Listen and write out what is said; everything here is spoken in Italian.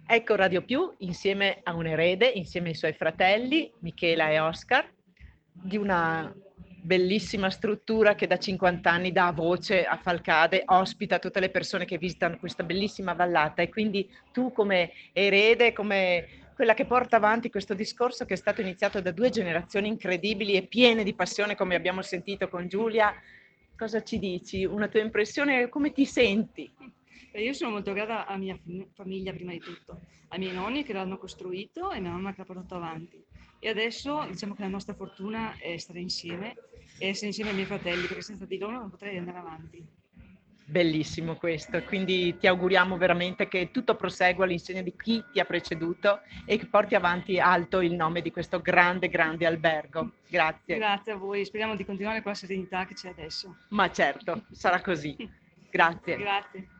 Ecco Radio Più insieme a un erede, insieme ai suoi fratelli Michela e Oscar, di una bellissima struttura che da 50 anni dà voce a Falcade, ospita tutte le persone che visitano questa bellissima vallata e quindi tu come erede, come quella che porta avanti questo discorso che è stato iniziato da due generazioni incredibili e piene di passione, come abbiamo sentito con Giulia, cosa ci dici? Una tua impressione, come ti senti? Io sono molto grata alla mia famiglia prima di tutto, ai miei nonni che l'hanno costruito e mia mamma che l'ha portato avanti. E adesso diciamo che la nostra fortuna è stare insieme e essere insieme ai miei fratelli, perché senza di loro non potrei andare avanti. Bellissimo questo, quindi ti auguriamo veramente che tutto prosegua all'insegna di chi ti ha preceduto e che porti avanti alto il nome di questo grande, grande albergo. Grazie. Grazie a voi, speriamo di continuare con la serenità che c'è adesso. Ma certo, sarà così. Grazie. Grazie.